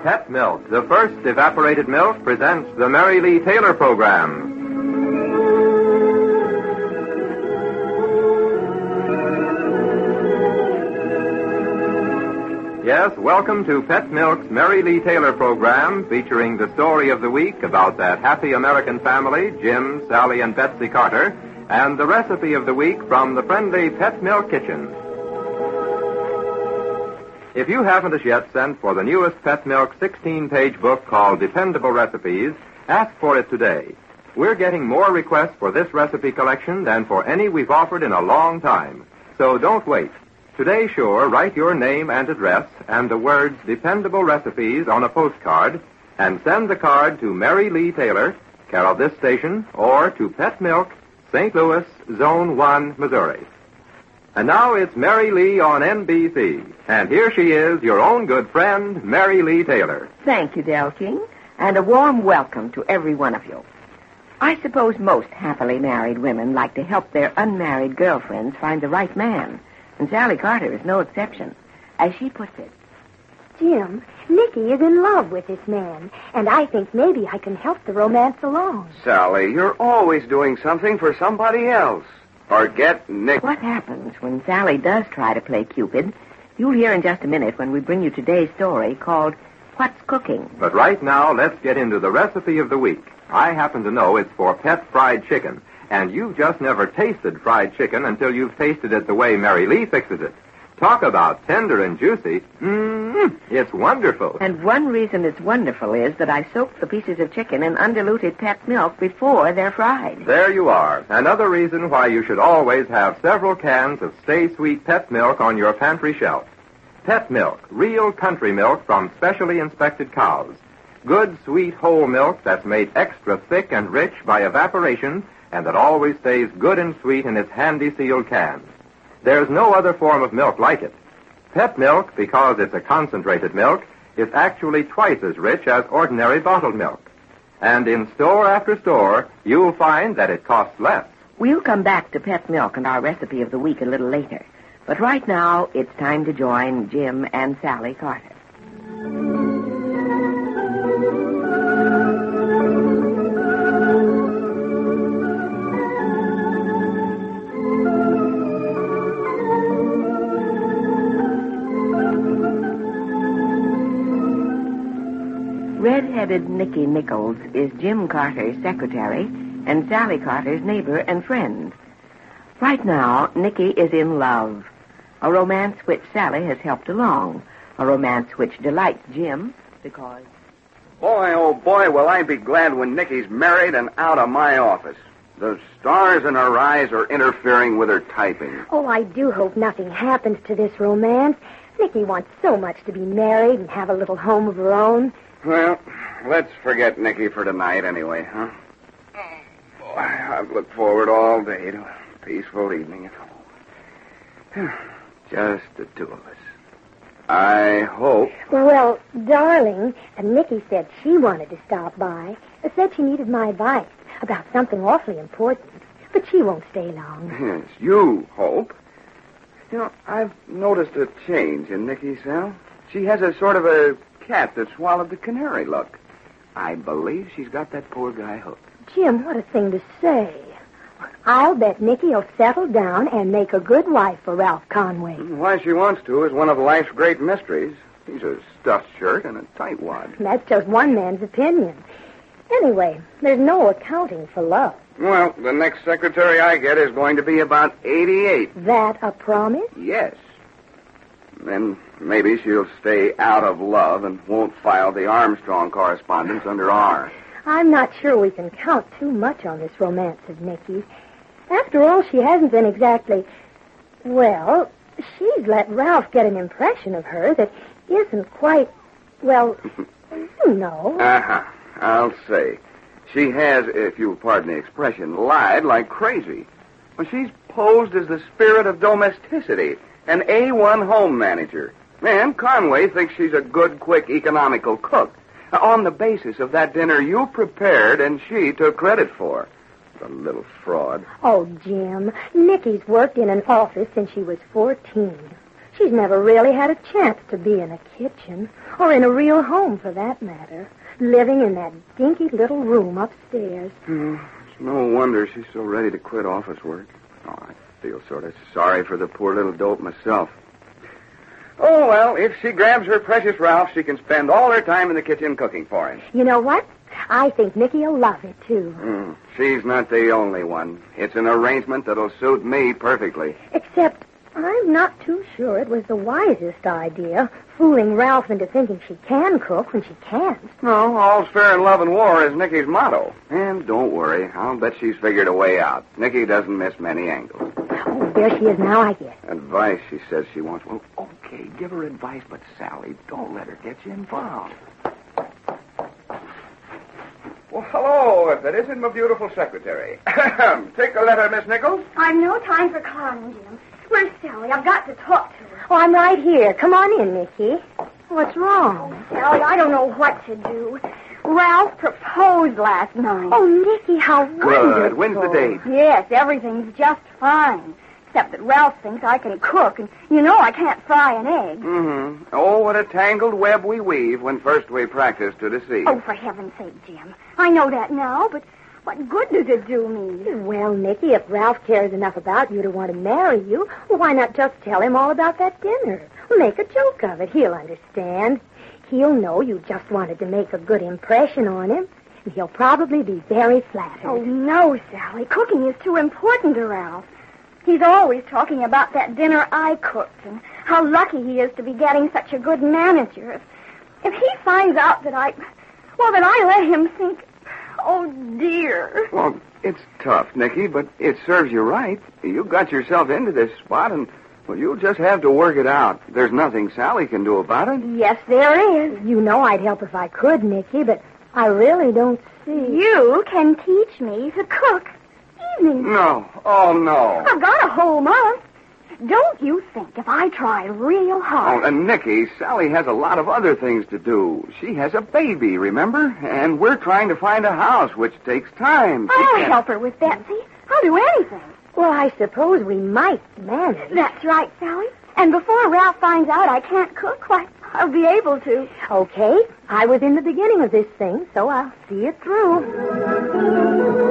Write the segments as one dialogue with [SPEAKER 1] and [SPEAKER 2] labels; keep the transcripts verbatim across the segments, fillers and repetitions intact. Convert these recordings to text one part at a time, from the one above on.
[SPEAKER 1] Pet Milk, the first evaporated milk, presents the Mary Lee Taylor Program. Yes, welcome to Pet Milk's Mary Lee Taylor Program, featuring the story of the week about that happy American family, Jim, Sally, and Betsy Carter, and the recipe of the week from the friendly Pet Milk Kitchen. If you haven't as yet sent for the newest Pet Milk sixteen-page book called Dependable Recipes, ask for it today. We're getting more requests for this recipe collection than for any we've offered in a long time. So don't wait. Today, sure, write your name and address and the words Dependable Recipes on a postcard and send the card to Mary Lee Taylor, care of this station, or to Pet Milk, Saint Louis, Zone one, Missouri. And now it's Mary Lee on N B C. And here she is, your own good friend, Mary Lee Taylor.
[SPEAKER 2] Thank you, Del King, and a warm welcome to every one of you. I suppose most happily married women like to help their unmarried girlfriends find the right man. And Sally Carter is no exception. As she puts it,
[SPEAKER 3] Jim, Nicky is in love with this man, and I think maybe I can help the romance along.
[SPEAKER 4] Sally, you're always doing something for somebody else. Forget Nick.
[SPEAKER 2] What happens when Sally does try to play Cupid? You'll hear in just a minute when we bring you today's story called What's Cooking?
[SPEAKER 1] But right now, let's get into the recipe of the week. I happen to know it's for pet fried chicken. And you've just never tasted fried chicken until you've tasted it the way Mary Lee fixes it. Talk about tender and juicy. Mmm, it's wonderful.
[SPEAKER 2] And one reason it's wonderful is that I soak the pieces of chicken in undiluted pet milk before they're fried.
[SPEAKER 1] There you are. Another reason why you should always have several cans of Stay Sweet pet milk on your pantry shelf. Pet milk, real country milk from specially inspected cows. Good, sweet, whole milk that's made extra thick and rich by evaporation and that always stays good and sweet in its handy sealed cans. There's no other form of milk like it. Pet milk, because it's a concentrated milk, is actually twice as rich as ordinary bottled milk. And in store after store, you'll find that it costs less.
[SPEAKER 2] We'll come back to pet milk and our recipe of the week a little later. But right now, it's time to join Jim and Sally Carter. Red-headed Nicky Nichols is Jim Carter's secretary and Sally Carter's neighbor and friend. Right now, Nicky is in love, a romance which Sally has helped along, a romance which delights Jim because...
[SPEAKER 4] Boy, oh boy, will I be glad when Nicky's married and out of my office. The stars in her eyes are interfering with her typing.
[SPEAKER 3] Oh, I do hope nothing happens to this romance. Nicky wants so much to be married and have a little home of her own.
[SPEAKER 4] Well, let's forget Nicky for tonight anyway, huh? Oh, boy, I've looked forward all day to a peaceful evening at home. Just the two of us. I hope...
[SPEAKER 3] Well, darling, Nicky said she wanted to stop by. Said she needed my advice about something awfully important. But she won't stay long.
[SPEAKER 4] Yes, you hope. You know, I've noticed a change in Nicky, Sal. She has a sort of a cat that swallowed the canary look. I believe she's got that poor guy hooked.
[SPEAKER 3] Jim, what a thing to say. I'll bet Nicky'll settle down and make a good wife for Ralph Conway.
[SPEAKER 4] Why she wants to is one of life's great mysteries. He's a stuffed shirt and a tightwad.
[SPEAKER 3] That's just one man's opinion. Anyway, there's no accounting for love.
[SPEAKER 4] Well, the next secretary I get is going to be about eighty-eight.
[SPEAKER 3] That a promise?
[SPEAKER 4] Yes. Then maybe she'll stay out of love and won't file the Armstrong correspondence under R.
[SPEAKER 3] I'm not sure we can count too much on this romance of Nicky's. After all, she hasn't been exactly... Well, she's let Ralph get an impression of her that isn't quite... Well, you know.
[SPEAKER 4] Uh-huh. I'll say. She has, if you'll pardon the expression, lied like crazy. Well, she's posed as the spirit of domesticity, an A one home manager. And Conway thinks she's a good, quick, economical cook. On the basis of that dinner you prepared and she took credit for. The little fraud.
[SPEAKER 3] Oh, Jim, Nicky's worked in an office since she was fourteen. She's never really had a chance to be in a kitchen, or in a real home for that matter, living in that dinky little room upstairs.
[SPEAKER 4] Oh, it's no wonder she's so ready to quit office work. Oh, I feel sort of sorry for the poor little dope myself. Oh, well, if she grabs her precious Ralph, she can spend all her time in the kitchen cooking for him.
[SPEAKER 3] You know what? I think Nicky'll love it, too.
[SPEAKER 4] Mm, she's not the only one. It's an arrangement that'll suit me perfectly.
[SPEAKER 3] Except I'm not too sure it was the wisest idea, fooling Ralph into thinking she can cook when she can't.
[SPEAKER 4] No, all's fair in love and war is Nicky's motto. And don't worry, I'll bet she's figured a way out. Nicky doesn't miss many angles.
[SPEAKER 3] Oh, there she is now, I guess.
[SPEAKER 4] Advice, she says she wants. Well,
[SPEAKER 5] Okay, give her advice, but Sally, don't let her get you involved.
[SPEAKER 4] well, hello, if that isn't my beautiful secretary. Take a letter, Miss Nichols.
[SPEAKER 6] I've no time for clowning, Jim. Where's Sally? I've got to talk to her.
[SPEAKER 3] Oh, I'm right here. Come on in, Nicky. What's wrong?
[SPEAKER 6] Sally, I don't know what to do. Ralph proposed last night.
[SPEAKER 3] Oh, Nicky, how
[SPEAKER 4] Good.
[SPEAKER 3] wonderful.
[SPEAKER 4] When's the date?
[SPEAKER 6] Yes, everything's just fine. Except that Ralph thinks I can cook, and you know I can't fry an egg.
[SPEAKER 4] Mm-hmm. Oh, what a tangled web we weave when first we practice to deceive.
[SPEAKER 6] Oh, for heaven's sake, Jim. I know that now, but what good does it do me?
[SPEAKER 3] Well, Nicky, if Ralph cares enough about you to want to marry you, well, why not just tell him all about that dinner? Make a joke of it. He'll understand. He'll know you just wanted to make a good impression on him, and he'll probably be very flattered.
[SPEAKER 6] Oh, no, Sally. Cooking is too important to Ralph. He's always talking about that dinner I cooked and how lucky he is to be getting such a good manager. If, if he finds out that I... Well, that I let him think... Oh, dear.
[SPEAKER 4] Well, it's tough, Nicky, but it serves you right. You got yourself into this spot, and, well, you'll just have to work it out. There's nothing Sally can do about it.
[SPEAKER 6] Yes, there is.
[SPEAKER 3] You know I'd help if I could, Nicky, but I really don't see...
[SPEAKER 6] You can teach me to cook evenings.
[SPEAKER 4] No. Oh, no.
[SPEAKER 6] I've got a whole month. Don't you think if I try real
[SPEAKER 4] Oh,
[SPEAKER 6] hard...
[SPEAKER 4] and Nicky, Sally has a lot of other things to do. She has a baby, remember? And we're trying to find a house, which takes time. She
[SPEAKER 6] I'll
[SPEAKER 4] can't-
[SPEAKER 6] help her with Betsy. I'll do anything.
[SPEAKER 3] Well, I suppose we might manage.
[SPEAKER 6] That's right, Sally. And before Ralph finds out I can't cook, why, I'll be able to.
[SPEAKER 3] Okay, I was in the beginning of this thing, so I'll see it through.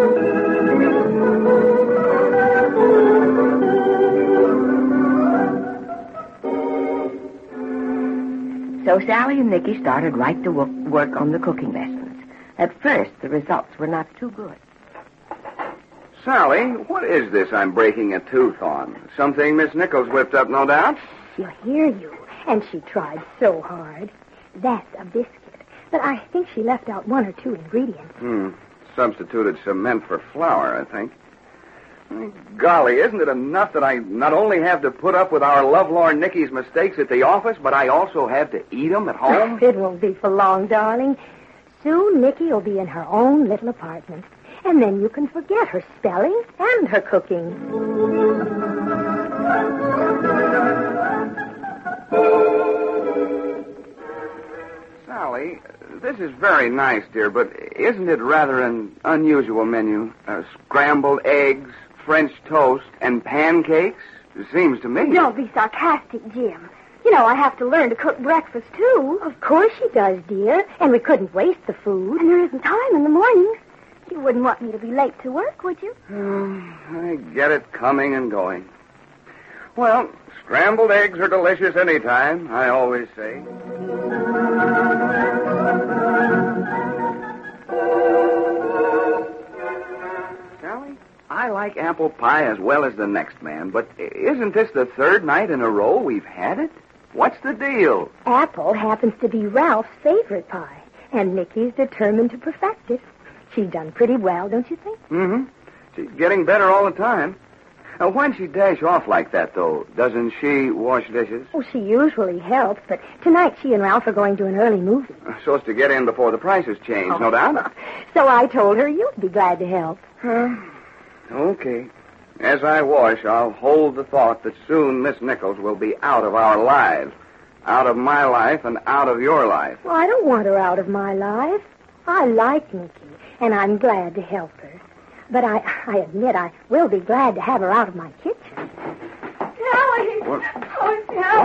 [SPEAKER 2] So Sally and Nicky started right to wo- work on the cooking lessons. At first, the results were not too good.
[SPEAKER 4] Sally, what is this I'm breaking a tooth on? Something Miss Nichols whipped up, no doubt?
[SPEAKER 3] She'll hear you, and she tried so hard. That's a biscuit, but I think she left out one or two ingredients.
[SPEAKER 4] Hmm. Substituted cement for flour, I think. Golly, isn't it enough that I not only have to put up with our lovelorn Nicky's mistakes at the office, but I also have to eat them at home?
[SPEAKER 3] It won't be for long, darling. Soon Nicky will be in her own little apartment, and then you can forget her spelling and her cooking.
[SPEAKER 4] Sally, this is very nice, dear, but isn't it rather an unusual menu? Uh, scrambled eggs, French toast, and pancakes? It seems to me.
[SPEAKER 6] Don't be sarcastic, Jim. You know I have to learn to cook breakfast, too.
[SPEAKER 3] Of course she does, dear, and we couldn't waste the food.
[SPEAKER 6] And there isn't time in the mornings. You wouldn't want me to be late to work, would you?
[SPEAKER 4] I get it coming and going. Well, scrambled eggs are delicious any time, I always say. Sally, I like apple pie as well as the next man, but isn't this the third night in a row we've had it? What's the deal?
[SPEAKER 3] Apple happens to be Ralph's favorite pie, and Nicky's determined to perfect it. She's done pretty well, don't you think?
[SPEAKER 4] Mm-hmm. She's getting better all the time. Now, why'd she dash off like that, though? Doesn't she wash dishes?
[SPEAKER 3] Oh, she usually helps, but tonight she and Ralph are going to an early movie.
[SPEAKER 4] So as to get in before the prices change, no doubt?
[SPEAKER 3] So I told her you'd be glad to help.
[SPEAKER 4] Huh? Okay. As I wash, I'll hold the thought that soon Miss Nichols will be out of our lives. Out of my life and out of your life.
[SPEAKER 3] Well, I don't want her out of my life. I like Nicky, and I'm glad to help her. But I, I admit I will be glad to have her out of my kitchen.
[SPEAKER 6] Sally!
[SPEAKER 4] What?
[SPEAKER 6] Oh, Sally!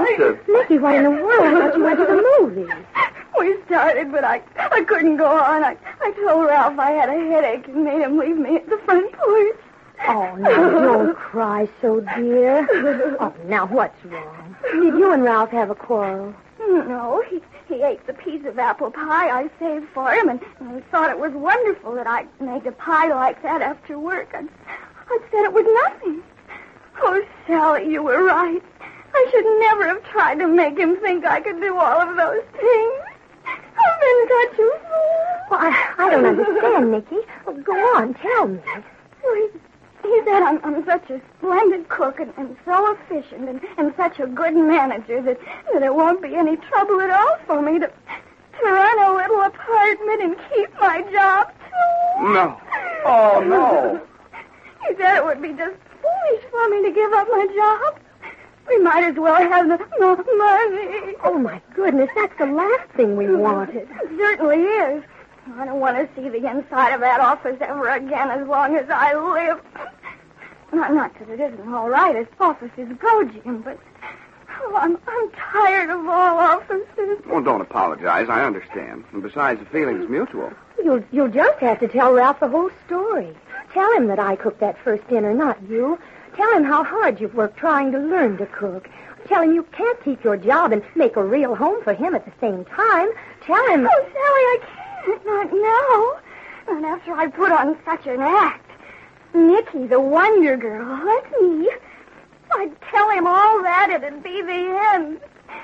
[SPEAKER 5] Lisa.
[SPEAKER 3] Nicky, what in the world? I thought you went to the movies.
[SPEAKER 6] We started, but I I couldn't go on. I, I told Ralph I had a headache and made him leave me at the front porch.
[SPEAKER 3] Oh, now don't cry so, dear. Oh, now what's wrong? Did you and Ralph have a quarrel?
[SPEAKER 6] No, he, he ate the piece of apple pie I saved for him, and, and he thought it was wonderful that I made a pie like that after work. I, I said it was nothing. Oh, Sally, you were right. I should never have tried to make him think I could do all of those things. I've been such a fool.
[SPEAKER 3] Well, I, I don't understand, Nicky. Well, go on, tell me.
[SPEAKER 6] Well, he, he said I'm, I'm such a splendid cook and, and so efficient and, and such a good manager that, that it won't be any trouble at all for me to, to run a little apartment and keep my job, too.
[SPEAKER 4] No. Oh, no.
[SPEAKER 6] He said it would be just foolish for me to give up my job. We might as well have the no money.
[SPEAKER 3] Oh, my goodness, that's the last thing we wanted.
[SPEAKER 6] It certainly is. I don't want to see the inside of that office ever again as long as I live. Not, not that it isn't all right as offices go, Jim, but oh, I'm, I'm tired of all offices.
[SPEAKER 4] Well, don't apologize. I understand. And besides, the feeling's mutual.
[SPEAKER 3] You'll, you'll just have to tell Ralph the whole story. Tell him that I cooked that first dinner, not you. Tell him how hard you've worked trying to learn to cook. Tell him you can't keep your job and make a real home for him at the same time. Tell him...
[SPEAKER 6] Oh, Sally, I can't. Not now. Not after I put on such an act. Nicky, the Wonder Girl, like me. I'd tell him all that, it'd be the end.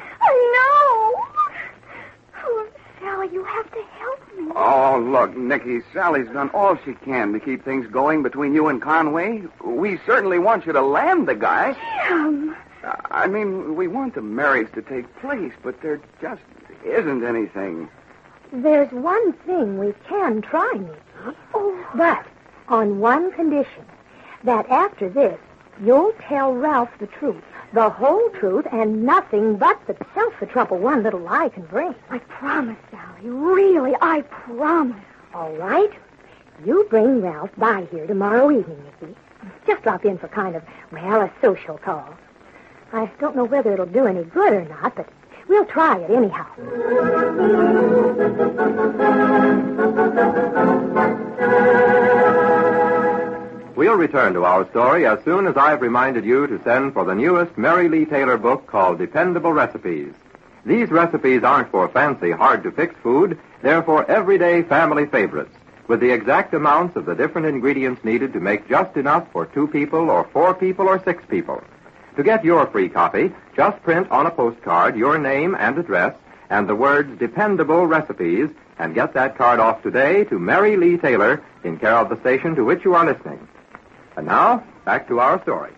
[SPEAKER 6] I know. Oh, Sally, you have to help me.
[SPEAKER 4] Oh, look, Nicky, Sally's done all she can to keep things going between you and Conway. We certainly want you to land the guy.
[SPEAKER 6] Jim.
[SPEAKER 4] I mean, we want the marriage to take place, but there just isn't anything.
[SPEAKER 3] There's one thing we can try, Nicky. Oh. But on one condition, that after this, you'll tell Ralph the truth, the whole truth, and nothing but the self the trouble one little lie can bring.
[SPEAKER 6] I promise, Sally. Really, I promise.
[SPEAKER 3] All right. You bring Ralph by here tomorrow evening, Nicky. Just drop in for kind of, well, a social call. I don't know whether it'll do any good or not, but we'll try it anyhow.
[SPEAKER 1] We'll return to our story as soon as I've reminded you to send for the newest Mary Lee Taylor book called Dependable Recipes. These recipes aren't for fancy, hard-to-fix food. They're for everyday family favorites, with the exact amounts of the different ingredients needed to make just enough for two people or four people or six people. To get your free copy, just print on a postcard your name and address and the words Dependable Recipes, and get that card off today to Mary Lee Taylor in care of the station to which you are listening. And now, back to our story.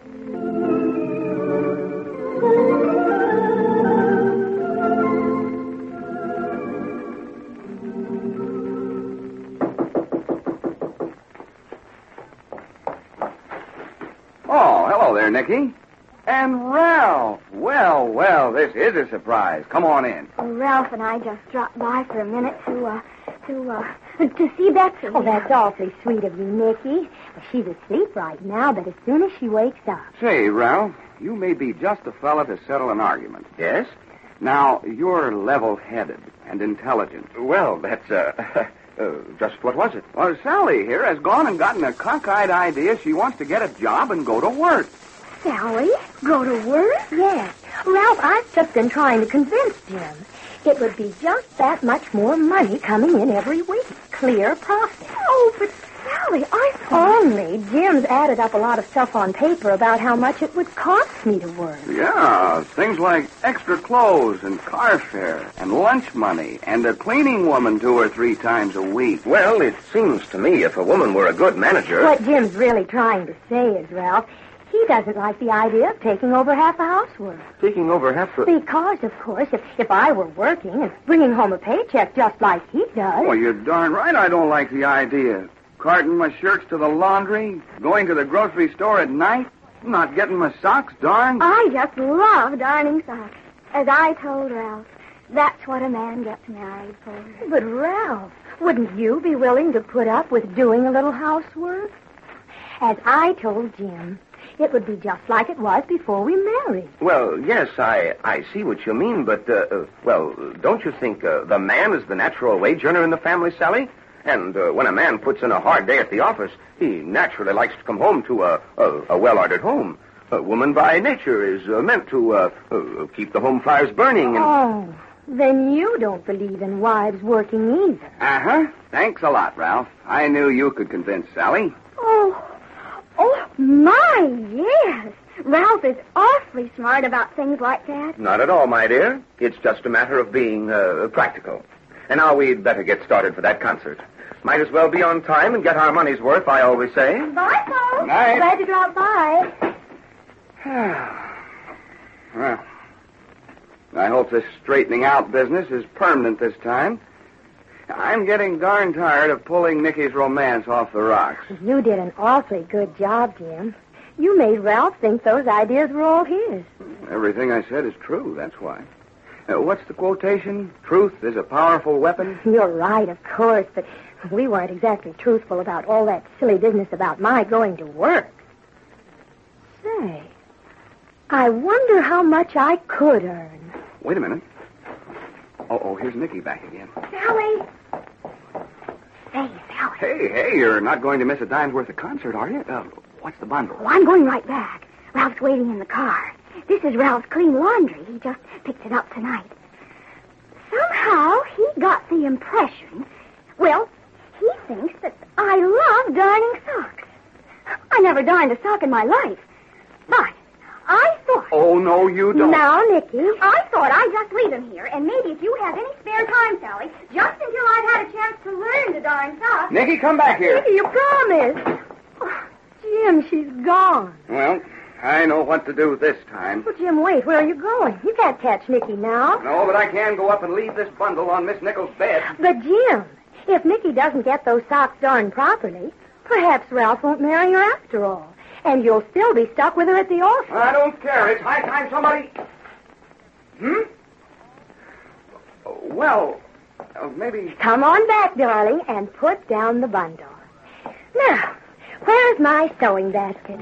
[SPEAKER 4] Oh, hello there, Nicky. And Ralph. Well, well, this is a surprise. Come on in.
[SPEAKER 6] Well, Ralph and I just dropped by for a minute to, uh, to, uh, to see Betsy.
[SPEAKER 3] Oh, that's awfully sweet of you, Nicky. She's asleep right now, but as soon as she wakes up...
[SPEAKER 4] Say, Ralph, you may be just the fella to settle an argument.
[SPEAKER 5] Yes?
[SPEAKER 4] Now, you're level-headed and intelligent.
[SPEAKER 5] Well, that's, uh, uh, just what was it?
[SPEAKER 4] Well, Sally here has gone and gotten a cockeyed idea she wants to get a job and go to work.
[SPEAKER 6] Sally? Go to work?
[SPEAKER 3] Yes. Ralph, I've just been trying to convince Jim. It would be just that much more money coming in every week. Clear profit.
[SPEAKER 6] Oh, but Sally, I thought...
[SPEAKER 3] Only Jim's added up a lot of stuff on paper about how much it would cost me to work.
[SPEAKER 4] Yeah, things like extra clothes and car fare and lunch money and a cleaning woman two or three times a week.
[SPEAKER 5] Well, it seems to me if a woman were a good manager...
[SPEAKER 3] What Jim's really trying to say is, Ralph, he doesn't like the idea of taking over half the housework.
[SPEAKER 5] Taking over half the...
[SPEAKER 3] Because, of course, if, if I were working and bringing home a paycheck just like he does...
[SPEAKER 4] Well, you're darn right I don't like the idea. Carting my shirts to the laundry, going to the grocery store at night, not getting my socks darned.
[SPEAKER 6] I just love darning socks. As I told Ralph, that's what a man gets married for.
[SPEAKER 3] But, Ralph, wouldn't you be willing to put up with doing a little housework? As I told Jim, It would be just like it was before we married.
[SPEAKER 5] Well, yes, I, I see what you mean, but, uh, uh, well, don't you think uh, the man is the natural wage earner in the family, Sally? And uh, when a man puts in a hard day at the office, he naturally likes to come home to a, a, a well-ordered home. A woman by nature is uh, meant to uh, uh, keep the home fires burning. And...
[SPEAKER 3] Oh, then you don't believe in wives working either.
[SPEAKER 4] Uh-huh. Thanks a lot, Ralph. I knew you could convince Sally.
[SPEAKER 6] Oh, oh, my, yes. Ralph is awfully smart about things like that.
[SPEAKER 5] Not at all, my dear. It's just a matter of being uh, practical. And now we'd better get started for that concert. Might as well be on time and get our money's worth, I always say.
[SPEAKER 6] Bye, folks.
[SPEAKER 4] Night.
[SPEAKER 6] Glad to drop by.
[SPEAKER 4] Well, I hope this straightening out business is permanent this time. I'm getting darn tired of pulling Nicky's romance off the rocks.
[SPEAKER 3] You did an awfully good job, Jim. You made Ralph think those ideas were all his.
[SPEAKER 4] Everything I said is true, that's why. Uh, what's the quotation? Truth is a powerful weapon?
[SPEAKER 3] You're right, of course, but we weren't exactly truthful about all that silly business about my going to work. Say, I wonder how much I could earn.
[SPEAKER 4] Wait a minute. Oh, oh, here's Nicky back again.
[SPEAKER 6] Sally. Say, Sally.
[SPEAKER 4] Hey, hey, you're not going to miss a dime's worth of concert, are you? Uh, what's the bundle?
[SPEAKER 6] Oh, I'm going right back. Ralph's waiting in the car. This is Ralph's clean laundry. He just picked it up tonight. Somehow he got the impression, well, he thinks that I love darning socks. I never darned a sock in my life. But I thought...
[SPEAKER 4] Oh, no, you don't.
[SPEAKER 3] Now, Nicky.
[SPEAKER 6] I thought I'd just leave him here, and maybe if you have any spare time, Sally, just until I've had a chance to learn to darn socks...
[SPEAKER 4] Nicky, come back here.
[SPEAKER 3] Nicky, you promised. Oh, Jim, she's gone.
[SPEAKER 4] Well, I know what to do this time.
[SPEAKER 3] Well, Jim, wait. Where are you going? You can't catch Nicky now.
[SPEAKER 4] No, but I can go up and leave this bundle on Miss Nichols' bed.
[SPEAKER 3] But, Jim, if Nicky doesn't get those socks darned properly, perhaps Ralph won't marry her after all. And you'll still be stuck with her at the office.
[SPEAKER 4] I don't care. It's high time somebody... Hmm? Well, uh, maybe...
[SPEAKER 3] Come on back, darling, and put down the bundle. Now, where's my sewing basket?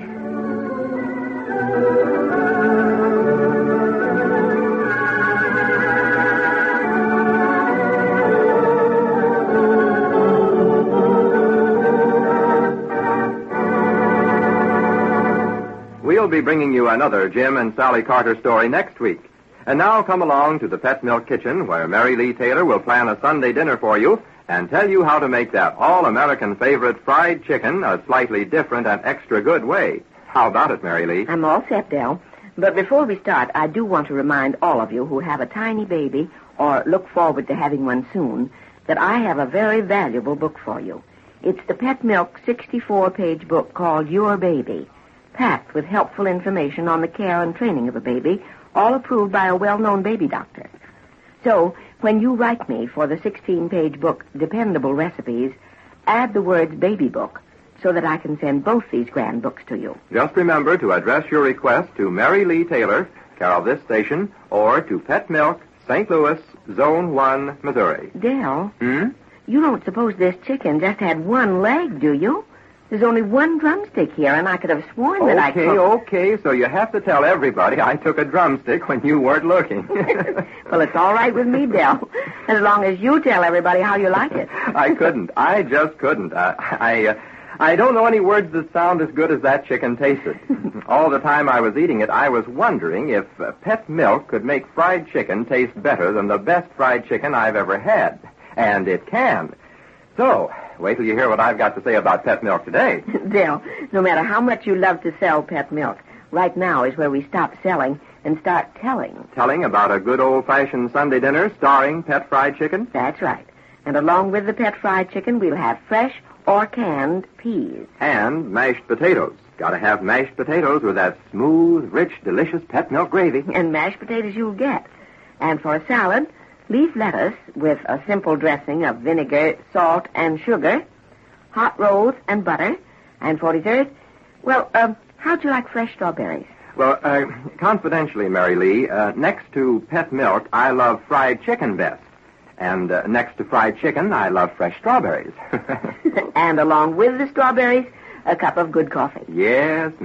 [SPEAKER 1] We'll be bringing you another Jim and Sally Carter story next week. And now come along to the Pet Milk Kitchen, where Mary Lee Taylor will plan a Sunday dinner for you and tell you how to make that all-American favorite fried chicken a slightly different and extra good way. How about it, Mary Lee?
[SPEAKER 2] I'm all set, Del. But before we start, I do want to remind all of you who have a tiny baby or look forward to having one soon that I have a very valuable book for you. It's the Pet Milk sixty-four page book called Your Baby, packed with helpful information on the care and training of a baby, all approved by a well-known baby doctor. So, when you write me for the sixteen page book, Dependable Recipes, add the words baby book so that I can send both these grand books to you.
[SPEAKER 1] Just remember to address your request to Mary Lee Taylor, care of this station, or to Pet Milk, Saint Louis, Zone one, Missouri.
[SPEAKER 2] Del,
[SPEAKER 1] Hmm?
[SPEAKER 2] you don't suppose this chicken just had one leg, do you? There's only one drumstick here, and I could have sworn that I
[SPEAKER 1] Okay,
[SPEAKER 2] cooked...
[SPEAKER 1] okay, so you have to tell everybody I took a drumstick when you weren't looking.
[SPEAKER 2] Well, it's all right with me, Del, as long as you tell everybody how you like it.
[SPEAKER 1] I couldn't. I just couldn't. Uh, I, uh, I don't know any words that sound as good as that chicken tasted. All the time I was eating it, I was wondering if uh, Pet Milk could make fried chicken taste better than the best fried chicken I've ever had. And it can. So, wait till you hear what I've got to say about Pet Milk today.
[SPEAKER 2] Del, no matter how much you love to sell Pet Milk, right now is where we stop selling and start telling.
[SPEAKER 1] Telling about a good old-fashioned Sunday dinner starring Pet Fried Chicken?
[SPEAKER 2] That's right. And along with the Pet Fried Chicken, we'll have fresh or canned peas.
[SPEAKER 1] And mashed potatoes. Gotta have mashed potatoes with that smooth, rich, delicious Pet Milk gravy.
[SPEAKER 2] And mashed potatoes you'll get. And for a salad, leaf lettuce with a simple dressing of vinegar, salt, and sugar, hot rolls and butter, and for dessert, well, um, how'd you like fresh strawberries?
[SPEAKER 1] Well, uh, confidentially, Mary Lee, uh, next to Pet Milk, I love fried chicken best. And uh, next to fried chicken, I love fresh strawberries.
[SPEAKER 2] And along with the strawberries, a cup of good coffee.
[SPEAKER 1] Yes, ma'am.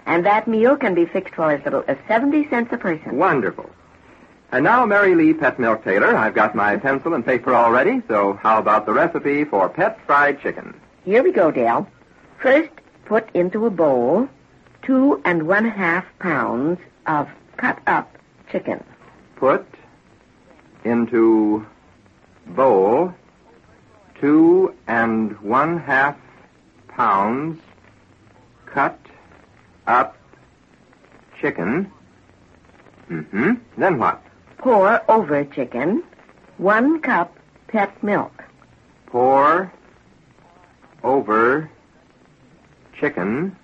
[SPEAKER 2] And that meal can be fixed for as little as seventy cents a person.
[SPEAKER 1] Wonderful. And now, Mary Lee Pet Milk Taylor, I've got my pencil and paper all ready, so how about the recipe for pet fried chicken?
[SPEAKER 2] Here we go, Dale. First, put into a bowl two and one half pounds of cut-up chicken.
[SPEAKER 1] Put into bowl two and one half pounds cut up chicken. Mm-hmm. Then what?
[SPEAKER 2] Pour over chicken one cup pet milk.
[SPEAKER 1] Pour over chicken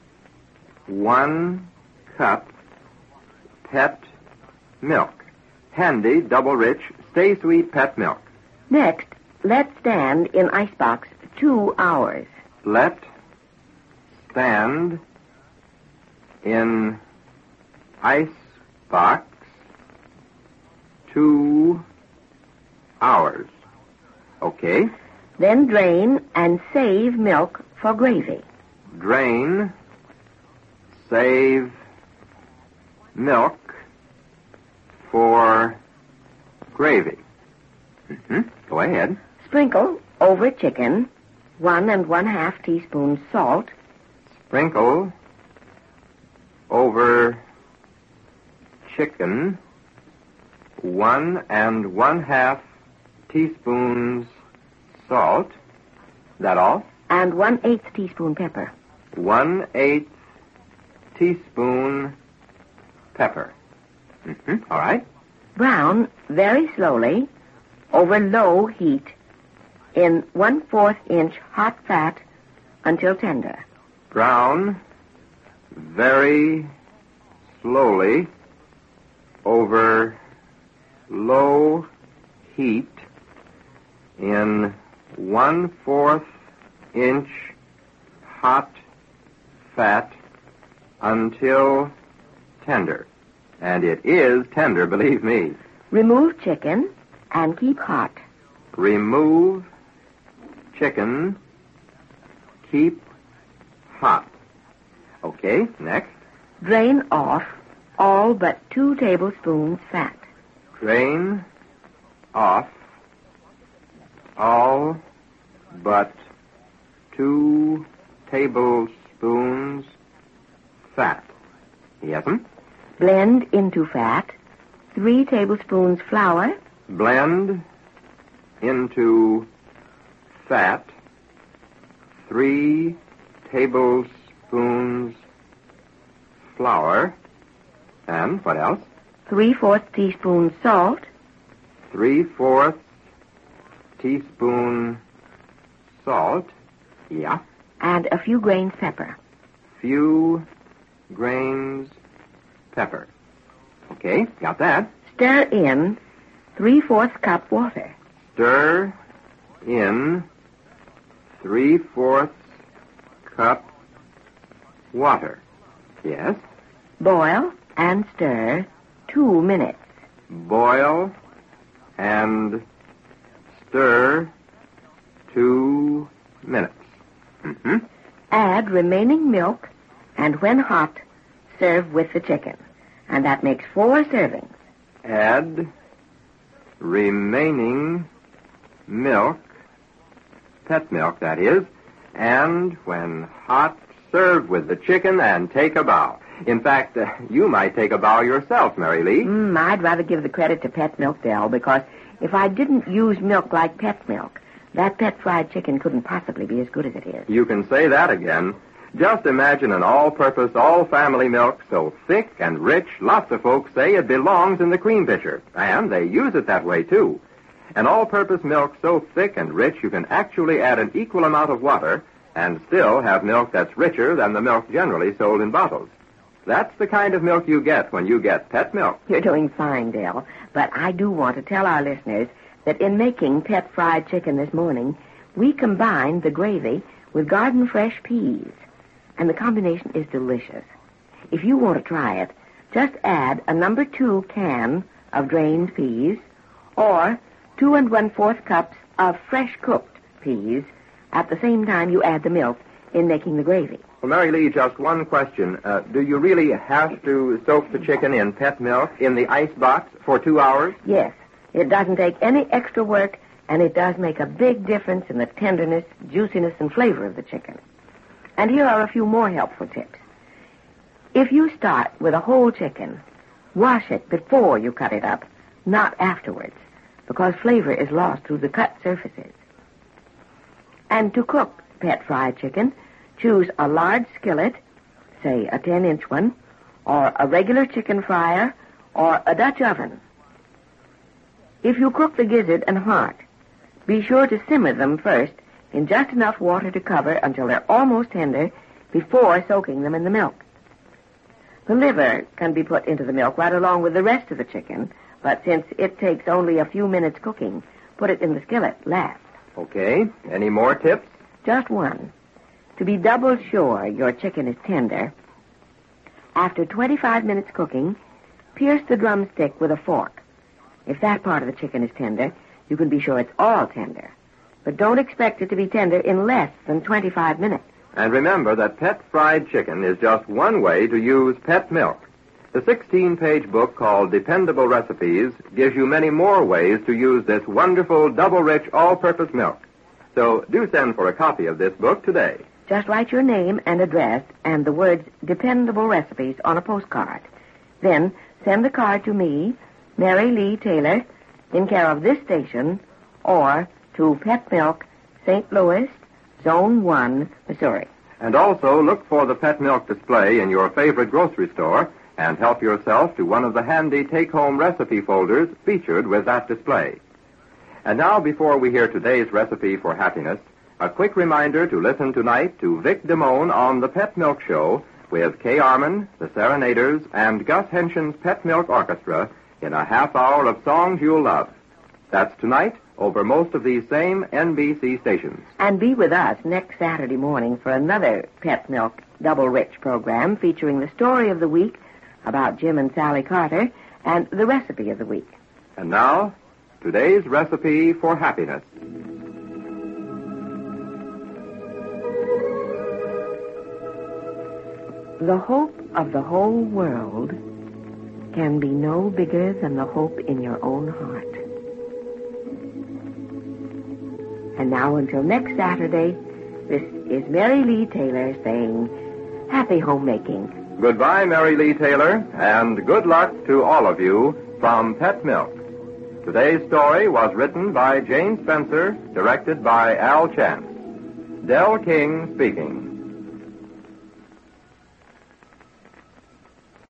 [SPEAKER 1] one cup pet milk. Handy, double rich, stay sweet pet milk.
[SPEAKER 2] Next, let stand in icebox two hours.
[SPEAKER 1] Let stand in ice box two hours. Okay.
[SPEAKER 2] Then drain and save milk for gravy.
[SPEAKER 1] Drain, save milk for gravy. Mm-hmm. Go ahead.
[SPEAKER 2] Sprinkle over chicken one and one half teaspoons salt.
[SPEAKER 1] Sprinkle over chicken one and one half teaspoons salt. That all?
[SPEAKER 2] And one eighth teaspoon pepper.
[SPEAKER 1] One eighth teaspoon pepper. Mm-hmm. All right.
[SPEAKER 2] Brown very slowly over low heat in one-fourth inch hot fat until tender.
[SPEAKER 1] Brown very slowly over low heat in one-fourth inch hot fat until tender. And it is tender, believe me.
[SPEAKER 2] Remove chicken and keep hot.
[SPEAKER 1] Remove chicken, keep hot. Okay, next.
[SPEAKER 2] Drain off all but two tablespoons fat.
[SPEAKER 1] Drain off all but two tablespoons fat. Yes'm.
[SPEAKER 2] Blend into fat three tablespoons flour.
[SPEAKER 1] Blend into fat three tablespoons flour. And what else?
[SPEAKER 2] Three-fourths teaspoon salt.
[SPEAKER 1] Three-fourths teaspoon salt. Yeah.
[SPEAKER 2] And a few grains pepper.
[SPEAKER 1] Few grains pepper. Okay, got that.
[SPEAKER 2] Stir in three-fourths cup water.
[SPEAKER 1] Stir in three-fourths cup water. Yes.
[SPEAKER 2] Boil and stir two minutes.
[SPEAKER 1] Boil and stir two minutes. Mm-hmm.
[SPEAKER 2] Add remaining milk, and when hot, serve with the chicken. And that makes four servings.
[SPEAKER 1] Add remaining milk, pet milk, that is, and when hot, serve with the chicken and take a bow. In fact, uh, you might take a bow yourself, Mary Lee.
[SPEAKER 2] Mm, I'd rather give the credit to Pet Milk, Dell, because if I didn't use milk like Pet Milk, that pet fried chicken couldn't possibly be as good as it is.
[SPEAKER 1] You can say that again. Just imagine an all-purpose, all-family milk so thick and rich, lots of folks say it belongs in the cream pitcher. And they use it that way, too. An all-purpose milk so thick and rich you can actually add an equal amount of water and still have milk that's richer than the milk generally sold in bottles. That's the kind of milk you get when you get Pet Milk.
[SPEAKER 2] You're doing fine, Dale. But I do want to tell our listeners that in making pet fried chicken this morning, we combined the gravy with garden fresh peas. And the combination is delicious. If you want to try it, just add a number two can of drained peas or two and one-fourth cups of fresh cooked peas at the same time you add the milk in making the gravy.
[SPEAKER 1] Well, Mary Lee, just one question. Uh, do you really have to soak the chicken in pet milk in the ice box for two hours?
[SPEAKER 2] Yes. It doesn't take any extra work, and it does make a big difference in the tenderness, juiciness, and flavor of the chicken. And here are a few more helpful tips. If you start with a whole chicken, wash it before you cut it up, not afterwards, because flavor is lost through the cut surfaces. And to cook pet fried chicken, choose a large skillet, say a ten-inch one, or a regular chicken fryer, or a Dutch oven. If you cook the gizzard and heart, be sure to simmer them first in just enough water to cover until they're almost tender before soaking them in the milk. The liver can be put into the milk right along with the rest of the chicken, but since it takes only a few minutes cooking, put it in the skillet last.
[SPEAKER 1] Okay. Any more tips?
[SPEAKER 2] Just one. To be double sure your chicken is tender, after twenty-five minutes cooking, pierce the drumstick with a fork. If that part of the chicken is tender, you can be sure it's all tender. But don't expect it to be tender in less than twenty-five minutes.
[SPEAKER 1] And remember that pet fried chicken is just one way to use pet milk. The sixteen-page book called Dependable Recipes gives you many more ways to use this wonderful, double-rich, all-purpose milk. So do send for a copy of this book today.
[SPEAKER 2] Just write your name and address and the words Dependable Recipes on a postcard. Then send the card to me, Mary Lee Taylor, in care of this station, or to Pet Milk, Saint Louis, Zone one, Missouri.
[SPEAKER 1] And also look for the pet milk display in your favorite grocery store and help yourself to one of the handy take-home recipe folders featured with that display. And now, before we hear today's recipe for happiness, a quick reminder to listen tonight to Vic Damone on The Pet Milk Show with Kay Arman, the Serenaders, and Gus Henshin's Pet Milk Orchestra in a half hour of songs you'll love. That's tonight over most of these same N B C stations.
[SPEAKER 2] And be with us next Saturday morning for another Pet Milk Double Rich program featuring the story of the week about Jim and Sally Carter and the recipe of the week.
[SPEAKER 1] And now, today's recipe for happiness.
[SPEAKER 2] The hope of the whole world can be no bigger than the hope in your own heart. And now, until next Saturday, this is Mary Lee Taylor saying, happy homemaking.
[SPEAKER 1] Goodbye, Mary Lee Taylor, and good luck to all of you from Pet Milk. Today's story was written by Jane Spencer, directed by Al Chance. Del King speaking.